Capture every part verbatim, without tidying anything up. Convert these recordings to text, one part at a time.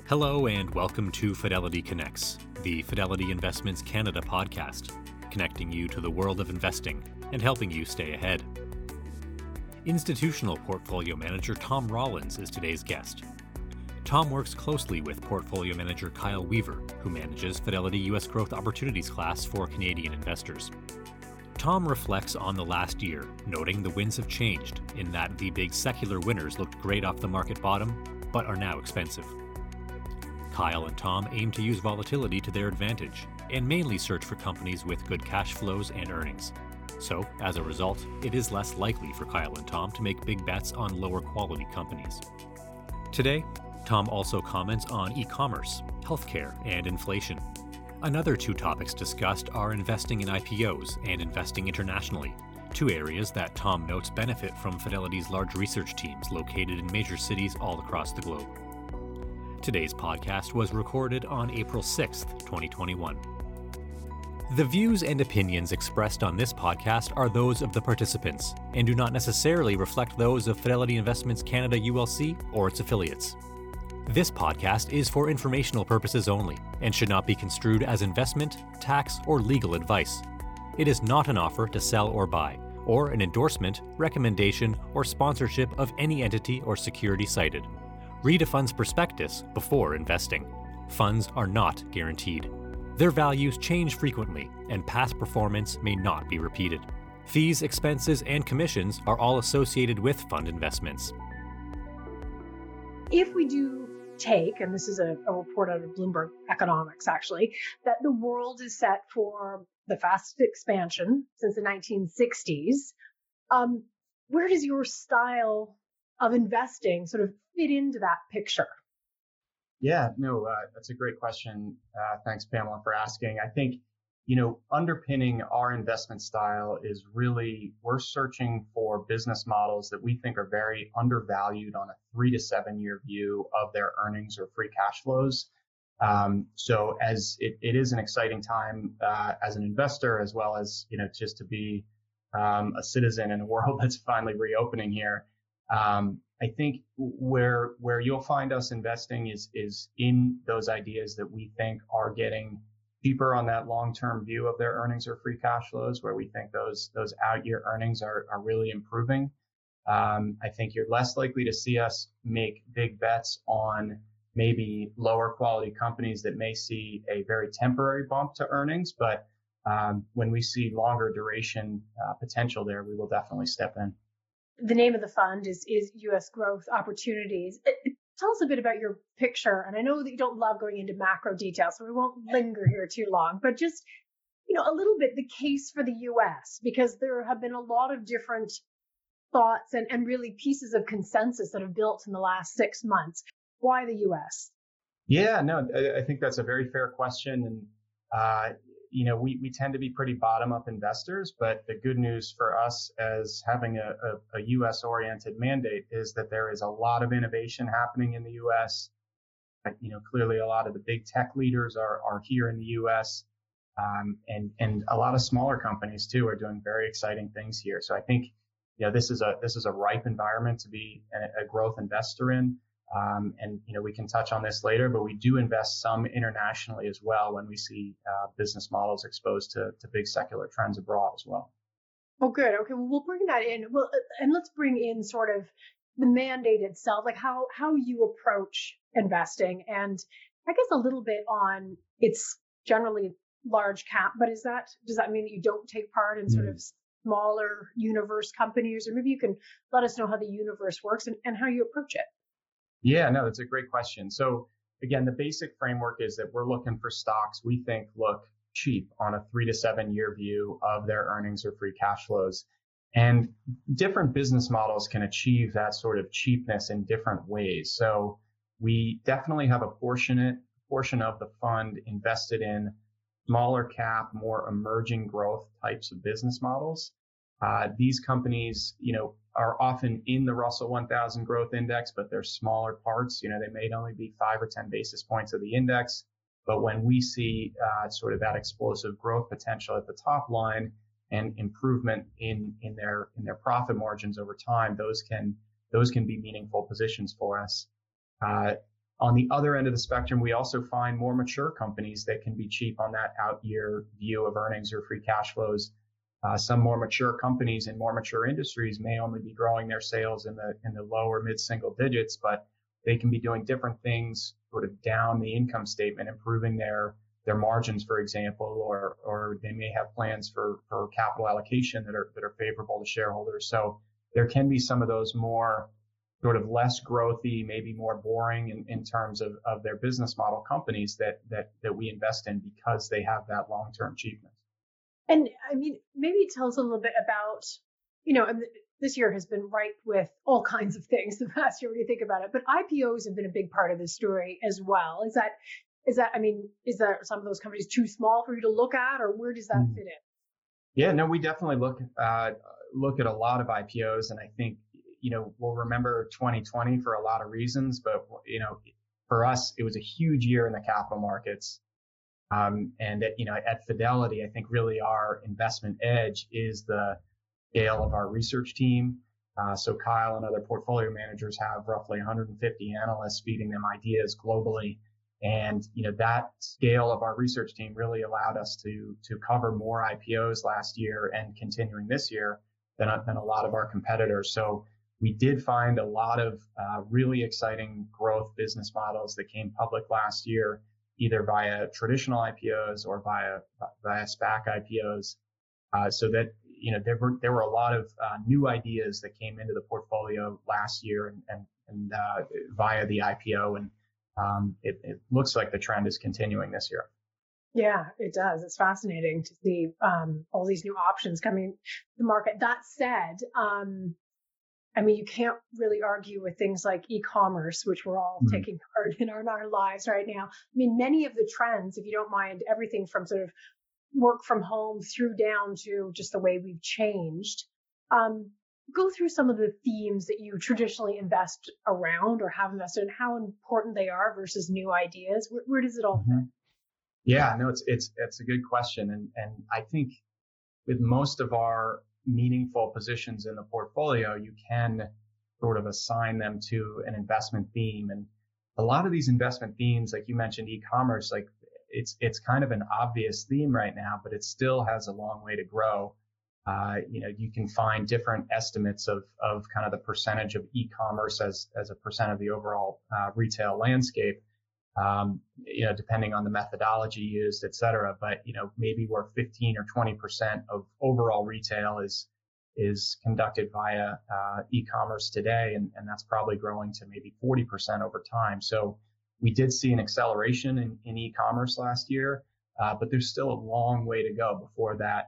Hello and welcome to Fidelity Connects, the Fidelity Investments Canada podcast, connecting you to the world of investing and helping you stay ahead. Institutional portfolio manager Tom Rollins is today's guest. Tom works closely with portfolio manager Kyle Weaver, who manages Fidelity U S Growth Opportunities class for Canadian investors. Tom reflects on the last year, noting the winds have changed in that the big secular winners looked great off the market bottom, but are now expensive. Kyle and Tom aim to use volatility to their advantage and mainly search for companies with good cash flows and earnings. So, as a result, it is less likely for Kyle and Tom to make big bets on lower quality companies. Today, Tom also comments on e-commerce, healthcare, and inflation. Another two topics discussed are investing in I P Os and investing internationally, two areas that Tom notes benefit from Fidelity's large research teams located in major cities all across the globe. Today's podcast was recorded on April sixth, twenty twenty-one. The views and opinions expressed on this podcast are those of the participants and do not necessarily reflect those of Fidelity Investments Canada U L C or its affiliates. This podcast is for informational purposes only and should not be construed as investment, tax, or legal advice. It is not an offer to sell or buy, or an endorsement, recommendation, or sponsorship of any entity or security cited. Read a fund's prospectus before investing. Funds are not guaranteed. Their values change frequently, and past performance may not be repeated. Fees, expenses, and commissions are all associated with fund investments. If we do take, and this is a, a report out of Bloomberg Economics actually, that the world is set for the fastest expansion since the nineteen sixties, um, where does your style of investing sort of fit into that picture? Yeah, no, uh, that's a great question. Uh, thanks, Pamela, for asking. I think, you know, underpinning our investment style is really, we're searching for business models that we think are very undervalued on a three to seven year view of their earnings or free cash flows. Um, so as it, it is an exciting time uh, as an investor, as well as, you know, just to be um, a citizen in a world that's finally reopening here. Um, I think where where you'll find us investing is is in those ideas that we think are getting cheaper on that long-term view of their earnings or free cash flows, where we think those those out-year earnings are are really improving. Um, I think you're less likely to see us make big bets on maybe lower quality companies that may see a very temporary bump to earnings, but um, when we see longer duration uh, potential there, we will definitely step in. The name of the fund is is U S Growth Opportunities. Tell us a bit about your picture. And I know that you don't love going into macro details, so we won't linger here too long, but just, you know, a little bit the case for the U S, because there have been a lot of different thoughts and, and really pieces of consensus that have built in the last six months. Why the U S? Yeah, no, I, I think that's a very fair question. And, uh, you know, we, we tend to be pretty bottom-up investors, but the good news for us as having a, a, a U S-oriented mandate is that there is a lot of innovation happening in the U S. You know, clearly a lot of the big tech leaders are are here in the U S, um, and and a lot of smaller companies too are doing very exciting things here. So I think, you know, this is a this is a ripe environment to be a, a growth investor in. Um, and, you know, we can touch on this later, but we do invest some internationally as well when we see uh, business models exposed to, to big secular trends abroad as well. Oh, good. Okay, well, we'll bring that in. Well, and let's bring in sort of the mandate itself, like how, how you approach investing. And I guess a little bit on it's generally large cap, but is that, does that mean that you don't take part in sort mm. of smaller universe companies? Or maybe you can let us know how the universe works and, and how you approach it. Yeah, no, that's a great question. So again, the basic framework is that we're looking for stocks we think look cheap on a three to seven year view of their earnings or free cash flows. And different business models can achieve that sort of cheapness in different ways. So we definitely have a portion, portion of the fund invested in smaller cap, more emerging growth types of business models. Uh, these companies, you know, are often in the Russell one thousand growth index, but they're smaller parts. You know, they may only be five or ten basis points of the index. But when we see uh, sort of that explosive growth potential at the top line and improvement in in their in their profit margins over time, those can those can be meaningful positions for us. Uh, On the other end of the spectrum, we also find more mature companies that can be cheap on that out year view of earnings or free cash flows. Uh, some more mature companies in more mature industries may only be growing their sales in the in the low or mid single digits, but they can be doing different things sort of down the income statement, improving their their margins, for example, or or they may have plans for for capital allocation that are that are favorable to shareholders. So there can be some of those more sort of less growthy, maybe more boring in, in terms of, of their business model companies that that that we invest in because they have that long-term cheapness. And I mean, maybe tell us a little bit about, you know, this year has been ripe with all kinds of things the past year when you think about it, but I P Os have been a big part of this story as well. Is that, is that, I mean, is that some of those companies too small for you to look at, or where does that mm. fit in? Yeah, no, we definitely look, uh, look at a lot of I P Os, and I think, you know, we'll remember twenty twenty for a lot of reasons, but, you know, for us, it was a huge year in the capital markets. Um, and, at, you know, at Fidelity, I think really our investment edge is the scale of our research team. Uh, so Kyle and other portfolio managers have roughly one hundred fifty analysts feeding them ideas globally. And, you know, that scale of our research team really allowed us to to cover more I P Os last year and continuing this year than, than a lot of our competitors. So we did find a lot of uh, really exciting growth business models that came public last year, either via traditional I P Os or via via SPAC I P Os. Uh, so that, you know, there were there were a lot of uh, new ideas that came into the portfolio last year and and, and uh, via the I P O, and um, it, it looks like the trend is continuing this year. Yeah, it does. It's fascinating to see um, all these new options coming to the market. That said, um, I mean, you can't really argue with things like e-commerce, which we're all mm-hmm. taking part in our, in our lives right now. I mean, many of the trends, if you don't mind, everything from sort of work from home through down to just the way we've changed. Um, go through some of the themes that you traditionally invest around or have invested in, how important they are versus new ideas. Where, where does it all mm-hmm. fit? Yeah, no, it's it's it's a good question, and and I think with most of our meaningful positions in the portfolio, you can sort of assign them to an investment theme. And a lot of these investment themes, like you mentioned, e-commerce, like it's it's kind of an obvious theme right now, but it still has a long way to grow. Uh, you know, you can find different estimates of of kind of the percentage of e-commerce as as a percent of the overall uh, retail landscape. Um, you know, depending on the methodology used, et cetera. But, you know, maybe where fifteen or twenty percent of overall retail is, is conducted via, uh, e-commerce today. And, and that's probably growing to maybe forty percent over time. So we did see an acceleration in, in e-commerce last year. Uh, but there's still a long way to go before that,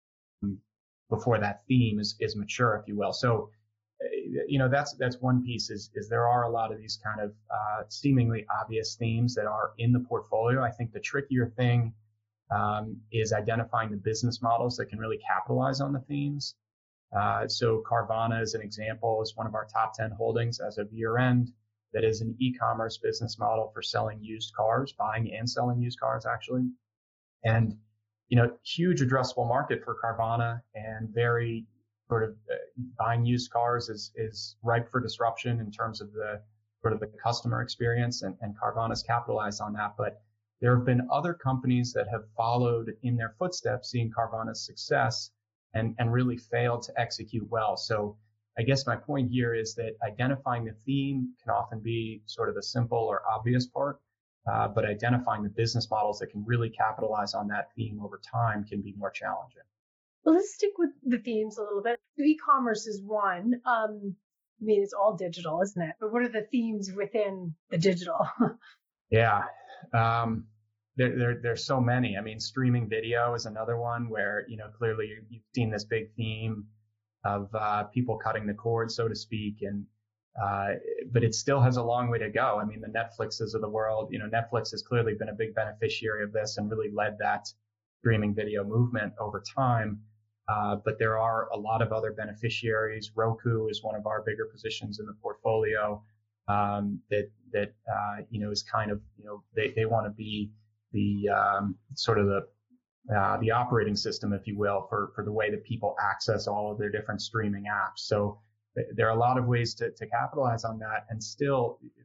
before that theme is, is mature, if you will. So, you know, that's that's one piece is is there are a lot of these kind of uh, seemingly obvious themes that are in the portfolio. I think the trickier thing um, is identifying the business models that can really capitalize on the themes. Uh, so Carvana, as an example, is one of our top ten holdings as of year end. That is an e-commerce business model for selling used cars, buying and selling used cars, actually. And, you know, huge addressable market for Carvana, and very sort of uh, buying used cars is, is ripe for disruption in terms of the sort of the customer experience, and, and Carvana's capitalized on that. But there have been other companies that have followed in their footsteps, seeing Carvana's success and, and really failed to execute well. So I guess my point here is that identifying the theme can often be sort of the simple or obvious part, uh, but identifying the business models that can really capitalize on that theme over time can be more challenging. Well, let's stick with the themes a little bit. E-commerce is one. Um, I mean, it's all digital, isn't it? But what are the themes within the digital? yeah, um, there, there, there's so many. I mean, streaming video is another one where, you know, clearly you've seen this big theme of uh, people cutting the cord, so to speak, and uh, but it still has a long way to go. I mean, the Netflixes of the world, you know, Netflix has clearly been a big beneficiary of this and really led that streaming video movement over time. Uh, but there are a lot of other beneficiaries. Roku is one of our bigger positions in the portfolio. Um, that that uh, you know is kind of you know they they want to be the um, sort of the uh, the operating system, if you will, for for the way that people access all of their different streaming apps. So th- there are a lot of ways to to capitalize on that, and still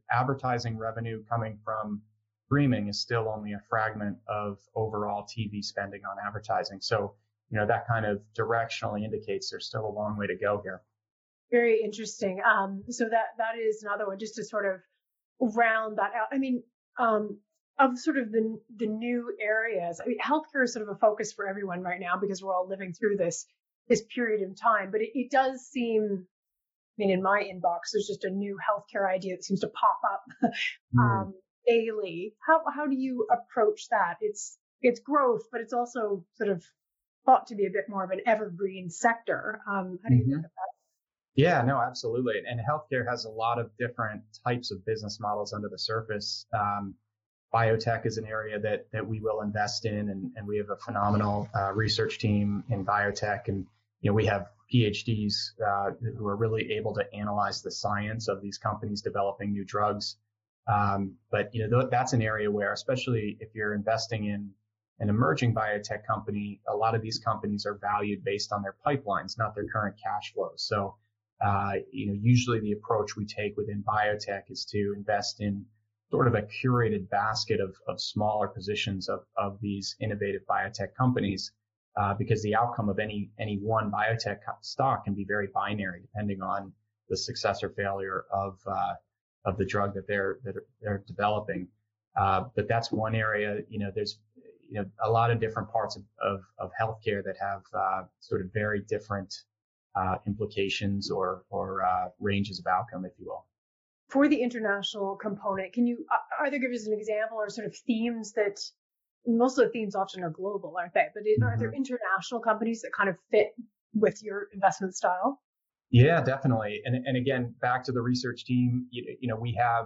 advertising revenue coming from streaming is still only a fragment of overall T V spending on advertising. So, you know, that kind of directionally indicates there's still a long way to go here. Very interesting. Um, so that that is another one, just to sort of round that out. I mean, um, of sort of the the new areas. I mean, healthcare is sort of a focus for everyone right now because we're all living through this this period of time. But it, it does seem, I mean, in my inbox, there's just a new healthcare idea that seems to pop up um, mm. daily. How how do you approach that? It's it's growth, but it's also sort of thought to be a bit more of an evergreen sector. Um, how do you mm-hmm. think of that? Yeah, no, absolutely. And healthcare has a lot of different types of business models under the surface. Um, biotech is an area that that we will invest in, and, and we have a phenomenal uh, research team in biotech. And you know, we have PhDs uh, who are really able to analyze the science of these companies developing new drugs. Um, but you know, th- that's an area where, especially if you're investing in an emerging biotech company, a lot of these companies are valued based on their pipelines, not their current cash flows. So Uh, you know, usually the approach we take within biotech is to invest in sort of a curated basket of, of smaller positions of, of these innovative biotech companies, uh, because the outcome of any any one biotech stock can be very binary depending on the success or failure of uh, of the drug that they're that are, they're developing. Uh, but that's one area. You know, there's you know a lot of different parts of of, of healthcare that have uh, sort of very different Uh, implications or or uh, ranges of outcome, if you will. For the international component, can you uh, either give us an example or sort of themes that, most of the themes often are global, aren't they? But mm-hmm. are there international companies that kind of fit with your investment style? Yeah, definitely. And and again, back to the research team, you, you know, we have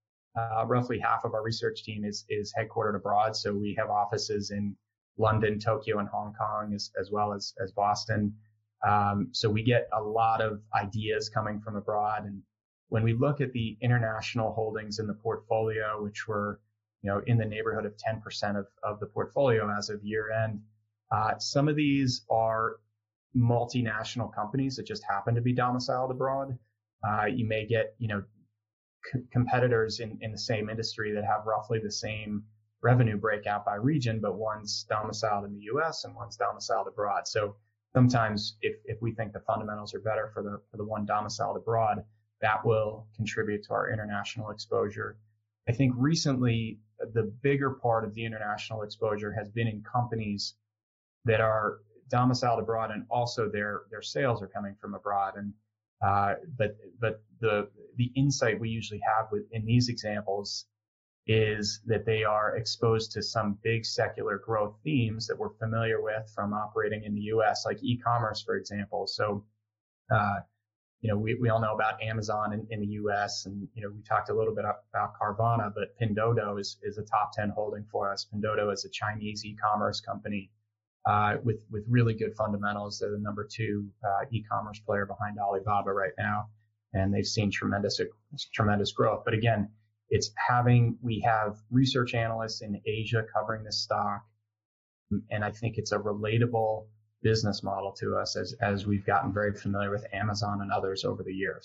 uh, roughly half of our research team is is headquartered abroad. So we have offices in London, Tokyo, and Hong Kong, as as well as as Boston. Um, so we get a lot of ideas coming from abroad. And when we look at the international holdings in the portfolio, which were, you know, in the neighborhood of ten percent of, of the portfolio as of year end, uh, some of these are multinational companies that just happen to be domiciled abroad. Uh, you may get, you know, c- competitors in, in the same industry that have roughly the same revenue breakout by region, but one's domiciled in the U S and one's domiciled abroad. So sometimes if, if we think the fundamentals are better for the for the one domiciled abroad, that will contribute to our international exposure. I think recently the bigger part of the international exposure has been in companies that are domiciled abroad and also their their sales are coming from abroad. And uh, but but the the insight we usually have with in these examples is that they are exposed to some big secular growth themes that we're familiar with from operating in the U S, like e-commerce, for example. So, uh, you know, we, we all know about Amazon in, in the U S, and, you know, we talked a little bit about Carvana, but Pinduoduo is, is a top ten holding for us. Pinduoduo is a Chinese e-commerce company uh, with, with really good fundamentals. They're the number two uh, e-commerce player behind Alibaba right now, and they've seen tremendous, tremendous growth. But again, it's having, we have research analysts in Asia covering this stock. And I think it's a relatable business model to us as, as we've gotten very familiar with Amazon and others over the years.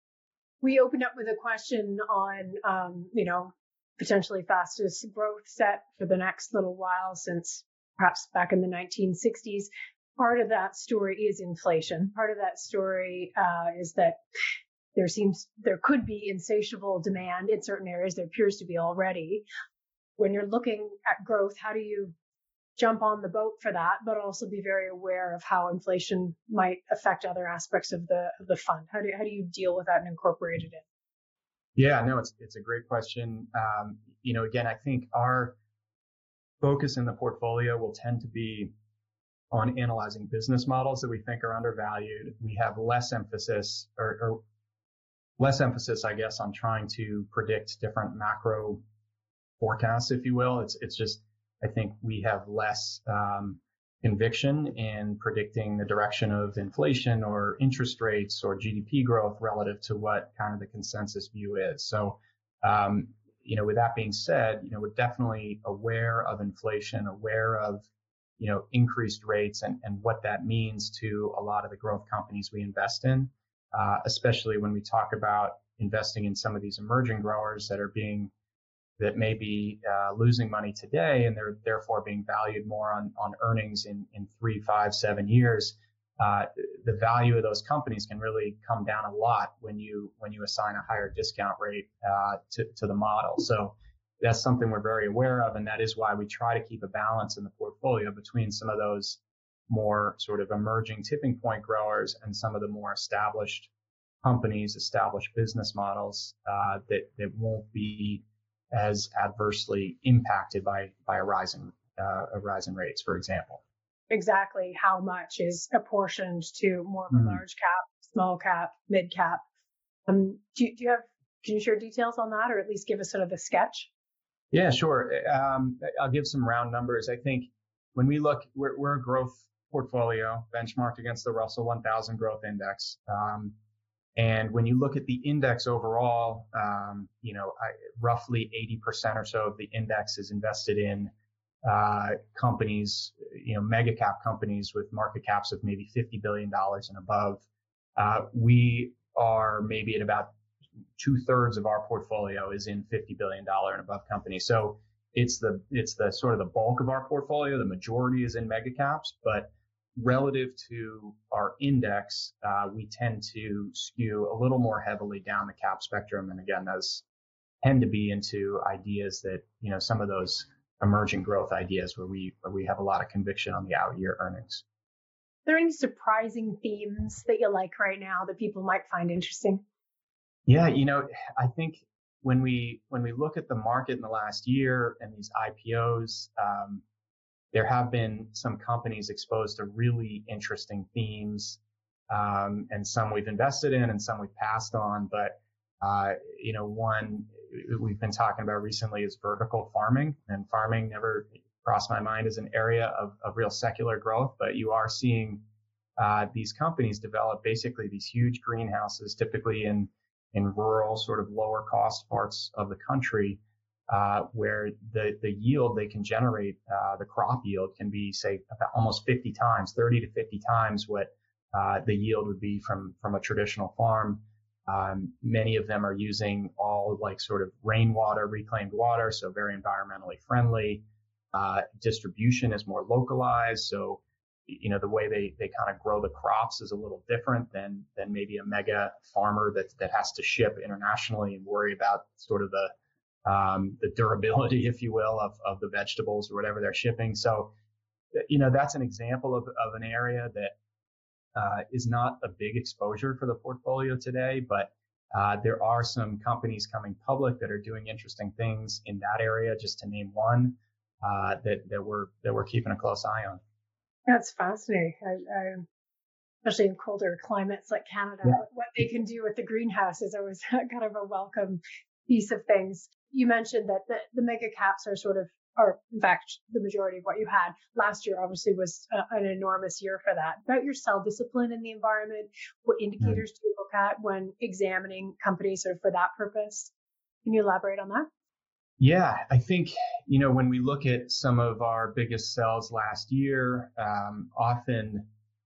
We opened up with a question on, um, you know, potentially fastest growth set for the next little while, since perhaps back in the nineteen sixties. Part of that story is inflation. Part of that story uh, is that There seems there could be insatiable demand in certain areas. There appears to be already. When you're looking at growth, how do you jump on the boat for that, but also be very aware of how inflation might affect other aspects of the of the fund? How do how do you deal with that and incorporate it in? Yeah, no, it's it's a great question. Um, you know, again, I think our focus in the portfolio will tend to be on analyzing business models that we think are undervalued. We have less emphasis or, or less emphasis, I guess, on trying to predict different macro forecasts, if you will. It's it's just, I think we have less um, conviction in predicting the direction of inflation or interest rates or G D P growth relative to what kind of the consensus view is. So, um, you know, with that being said, you know, we're definitely aware of inflation, aware of, you know, increased rates and, and what that means to a lot of the growth companies we invest in. Uh, especially when we talk about investing in some of these emerging growers that are being that may be uh, losing money today, and they're therefore being valued more on, on earnings in, in three, five, seven years. Uh, the value of those companies can really come down a lot when you when you assign a higher discount rate uh, to, to the model. So that's something we're very aware of, and that is why we try to keep a balance in the portfolio between some of those more sort of emerging tipping point growers and some of the more established companies, established business models uh, that that won't be as adversely impacted by by a rise in uh, a rise in rates, for example. Exactly how much is apportioned to more of a mm. large cap, small cap, mid cap. Um, do, you, do you have, can you share details on that, or at least give us sort of the sketch? Yeah, sure. Um, I'll give some round numbers. I think when we look, we're, we're a growth portfolio benchmarked against the Russell one thousand Growth Index. Um, and when you look at the index overall, um, you know, I, roughly eighty percent or so of the index is invested in uh, companies, you know, mega cap companies with market caps of maybe fifty billion dollars and above. Uh, we are maybe at about two thirds of our portfolio is in fifty billion dollars and above companies. So it's the, it's the sort of the bulk of our portfolio. The majority is in mega caps, but relative to our index, uh, we tend to skew a little more heavily down the cap spectrum. And again, those tend to be into ideas that, you know, some of those emerging growth ideas where we where we have a lot of conviction on the out year earnings. Are there any surprising themes that you like right now that people might find interesting? Yeah, you know, I think when we when we look at the market in the last year and these I P Os, um, there have been some companies exposed to really interesting themes, um, and some we've invested in and some we've passed on. But uh, you know, one we've been talking about recently is vertical farming, and farming never crossed my mind as an area of, of real secular growth, but you are seeing uh, these companies develop basically these huge greenhouses, typically in in rural, sort of lower cost parts of the country, uh, where the the yield they can generate, uh, the crop yield can be, say, about almost fifty times, thirty to fifty times what uh, the yield would be from from a traditional farm. Um, many of them are using all like sort of rainwater, reclaimed water, so very environmentally friendly. Uh, distribution is more localized, so you know the way they they kind of grow the crops is a little different than than maybe a mega farmer that that has to ship internationally and worry about sort of the um, the durability, if you will, of of the vegetables or whatever they're shipping. So you know that's an example of of an area that Uh, is not a big exposure for the portfolio today, but uh, there are some companies coming public that are doing interesting things in that area. Just to name one uh, that that we're that we're keeping a close eye on. That's fascinating, I, I, especially in colder climates like Canada. Yeah. What they can do with the greenhouse is always kind of a welcome piece of things. You mentioned that the, the mega caps are sort of, or in fact, the majority of what you had last year obviously was uh, an enormous year for that. About your sell discipline in the environment, what indicators mm. do you look at when examining companies sort of for that purpose? Can you elaborate on that? Yeah, I think, you know, when we look at some of our biggest sells last year, um, often,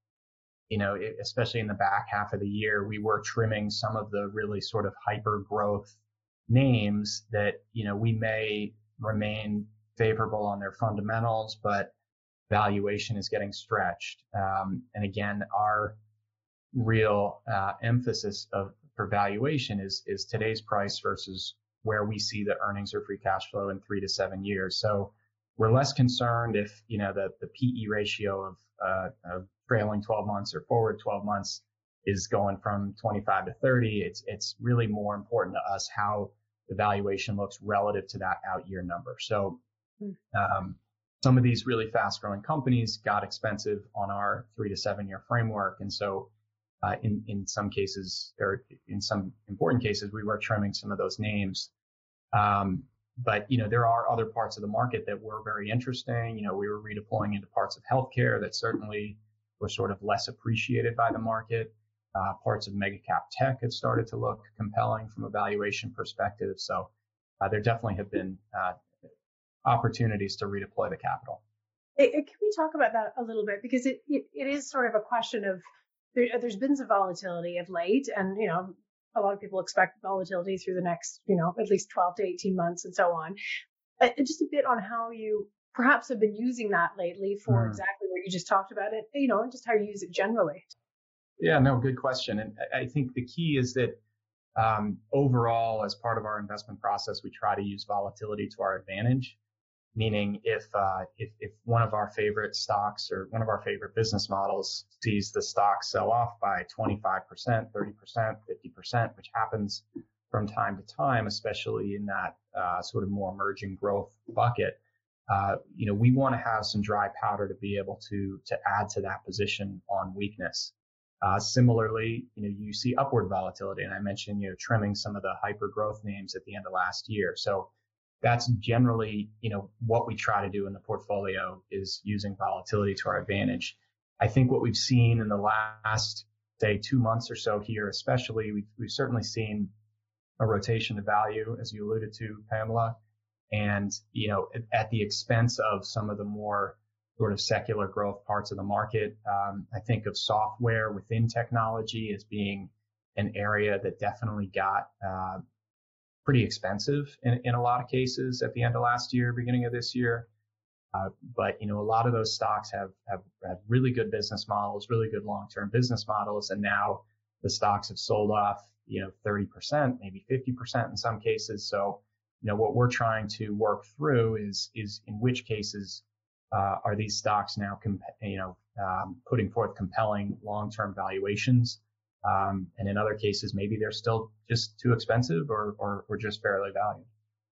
you know, it, especially in the back half of the year, we were trimming some of the really sort of hyper growth names that, you know, we may remain favorable on their fundamentals, but valuation is getting stretched. Um, and again, our real uh, emphasis of for valuation is is today's price versus where we see the earnings or free cash flow in three to seven years. So we're less concerned if you know the the P E ratio of uh, of trailing twelve months or forward twelve months is going from twenty-five to thirty. It's it's really more important to us how the valuation looks relative to that out year number. So Um, some of these really fast growing companies got expensive on our three to seven year framework. And so, uh, in, in some cases, or in some important cases, we were trimming some of those names. Um, but, you know, there are other parts of the market that were very interesting. You know, we were redeploying into parts of healthcare that certainly were sort of less appreciated by the market. Uh, parts of mega cap tech have started to look compelling from a valuation perspective. So, uh, there definitely have been, uh, opportunities to redeploy the capital. It, it, can we talk about that a little bit? Because it, it, it is sort of a question of, there, there's been some volatility of late, and, you know, a lot of people expect volatility through the next, you know, at least twelve to eighteen months and so on. Uh, just a bit on how you perhaps have been using that lately for mm. exactly what you just talked about it, you know, and just how you use it generally. Yeah, no, good question. And I think the key is that um, overall, as part of our investment process, we try to use volatility to our advantage. Meaning if, uh, if, if one of our favorite stocks or one of our favorite business models sees the stock sell off by twenty-five percent, thirty percent, fifty percent, which happens from time to time, especially in that uh, sort of more emerging growth bucket, uh, you know, we want to have some dry powder to be able to to add to that position on weakness. Uh, similarly, you know, you see upward volatility, and I mentioned, you know, trimming some of the hyper growth names at the end of last year. So that's generally, you know, what we try to do in the portfolio is using volatility to our advantage. I think what we've seen in the last, say, two months or so here, especially, we've, we've certainly seen a rotation of value, as you alluded to, Pamela, and, you know, at, at the expense of some of the more sort of secular growth parts of the market. Um, I think of software within technology as being an area that definitely got uh, pretty expensive in, in a lot of cases at the end of last year, beginning of this year. Uh, but, you know, a lot of those stocks have, have, have really good business models, really good long-term business models. And now the stocks have sold off, you know, thirty percent, maybe fifty percent in some cases. So, you know, what we're trying to work through is, is in which cases uh, are these stocks now, comp- you know, um, putting forth compelling long-term valuations. Um, and in other cases, maybe they're still just too expensive or, or, or just fairly valued.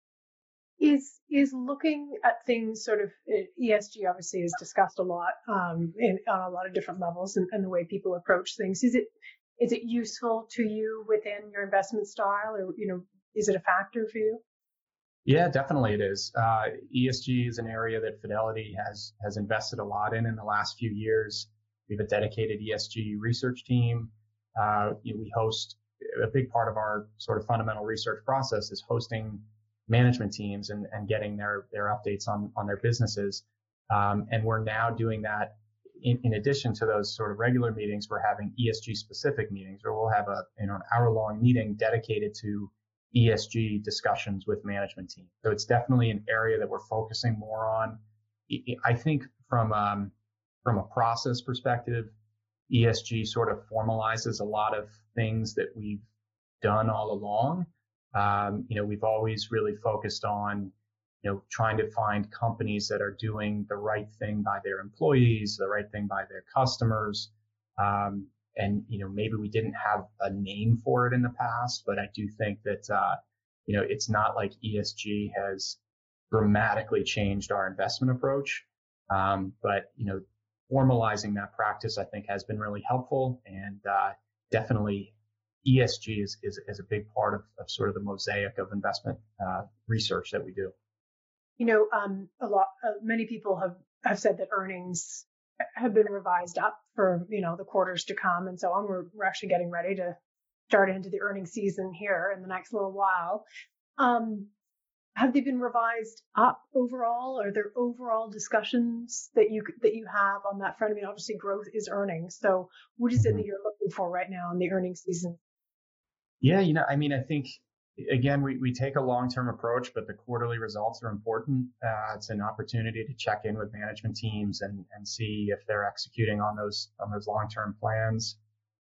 Is is looking at things sort of E S G obviously is discussed a lot um, in, on a lot of different levels and, and the way people approach things. Is it is it useful to you within your investment style, or you know, is it a factor for you? Yeah, definitely it is. Uh, E S G is an area that Fidelity has has invested a lot in in the last few years. We have a dedicated E S G research team. Uh, you know, we host a big part of our sort of fundamental research process is hosting management teams and, and getting their, their updates on, on their businesses. Um, and we're now doing that in, in addition to those sort of regular meetings. We're having E S G specific meetings where we'll have a, you know, an hour long meeting dedicated to E S G discussions with management teams. So it's definitely an area that we're focusing more on. I think from, um, from a process perspective, E S G sort of formalizes a lot of things that we've done all along. Um, you know, we've always really focused on, you know, trying to find companies that are doing the right thing by their employees, the right thing by their customers. Um, and, you know, maybe we didn't have a name for it in the past, but I do think that, uh, you know, it's not like E S G has dramatically changed our investment approach. Um, but, you know, formalizing that practice, I think, has been really helpful, and uh, definitely E S G is, is, is a big part of, of sort of the mosaic of investment uh, research that we do. You know, um, a lot, uh, many people have, have said that earnings have been revised up for, you know, the quarters to come and so on. We're, we're actually getting ready to start into the earnings season here in the next little while. Um, Have they been revised up overall? Are there overall discussions that you that you have on that front? I mean, obviously growth is earnings. So what is it that you're looking for right now in the earnings season? Yeah, you know, I mean, I think, again, we, we take a long-term approach, but the quarterly results are important. Uh, it's an opportunity to check in with management teams and, and see if they're executing on those on those long-term plans.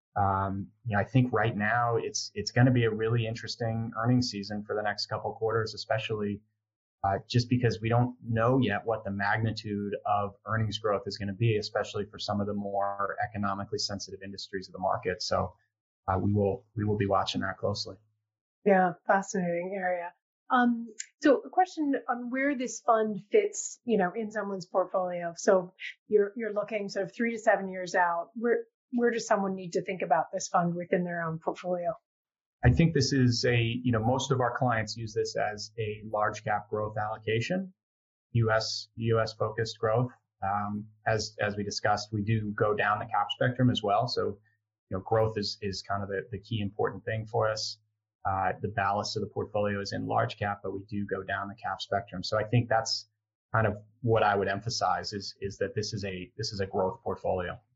Um, you know, I think right now it's it's going to be a really interesting earnings season for the next couple of quarters, especially uh, just because we don't know yet what the magnitude of earnings growth is going to be, especially for some of the more economically sensitive industries of the market. So uh, we will we will be watching that closely. Yeah, fascinating area. Um, so a question on where this fund fits, you know, in someone's portfolio. So you're you're looking sort of three to seven years out. Where Where does someone need to think about this fund within their own portfolio? I think this is a, you know, most of our clients use this as a large cap growth allocation, U S U S focused growth. Um, as as we discussed, we do go down the cap spectrum as well. So, you know, growth is is kind of the, the key important thing for us. Uh, the ballast of the portfolio is in large cap, but we do go down the cap spectrum. So I think that's kind of what I would emphasize is is that this is a this is a growth portfolio.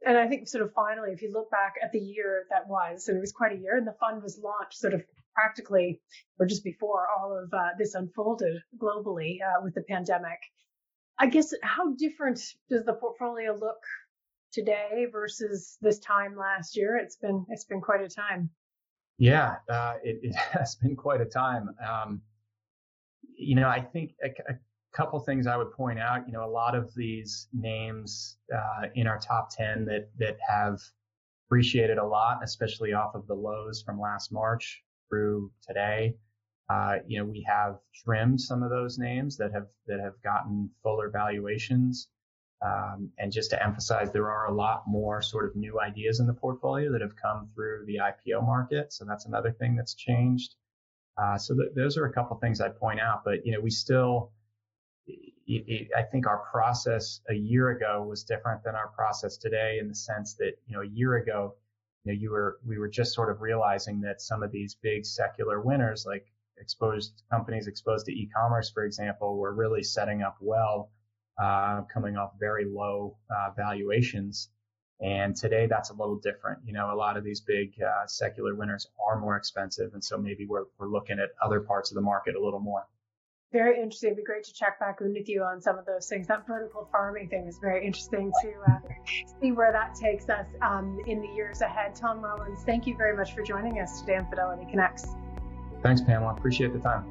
and I think sort of finally, if you look back at the year that was, and it was quite a year, and the fund was launched sort of practically, or just before all of uh, this unfolded globally uh, with the pandemic. I guess, how different does the portfolio look today versus this time last year? It's been it's been quite a time. Yeah, uh, it, it has been quite a time. Um, you know, I think a, a couple things I would point out. You know, a lot of these names uh, in our top ten that that have appreciated a lot, especially off of the lows from last March through today. Uh, you know, we have trimmed some of those names that have that have gotten fuller valuations. Um, and just to emphasize, there are a lot more sort of new ideas in the portfolio that have come through the I P O market. So that's another thing that's changed. Uh, so th- those are a couple things I'd point out. But, you know, we still, it, it, I think our process a year ago was different than our process today, in the sense that, you know, a year ago, you know, you were we were just sort of realizing that some of these big secular winners, like exposed companies exposed to e-commerce, for example, were really setting up well, uh, coming off very low uh, valuations. And today that's a little different. You know, a lot of these big uh, secular winners are more expensive. And so maybe we're we're looking at other parts of the market a little more. Very interesting. It'd be great to check back in with you on some of those things. That vertical farming thing is very interesting to uh, see where that takes us um, in the years ahead. Tom Rollins, thank you very much for joining us today on Fidelity Connects. Thanks, Pamela. Appreciate the time.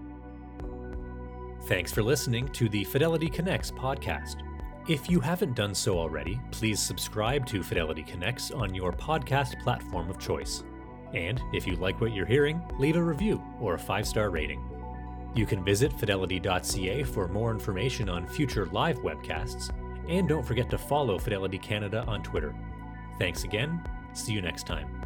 Thanks for listening to the Fidelity Connects podcast. If you haven't done so already, please subscribe to Fidelity Connects on your podcast platform of choice. And if you like what you're hearing, leave a review or a five-star rating. You can visit fidelity dot c a for more information on future live webcasts, and don't forget to follow Fidelity Canada on Twitter. Thanks again. See you next time.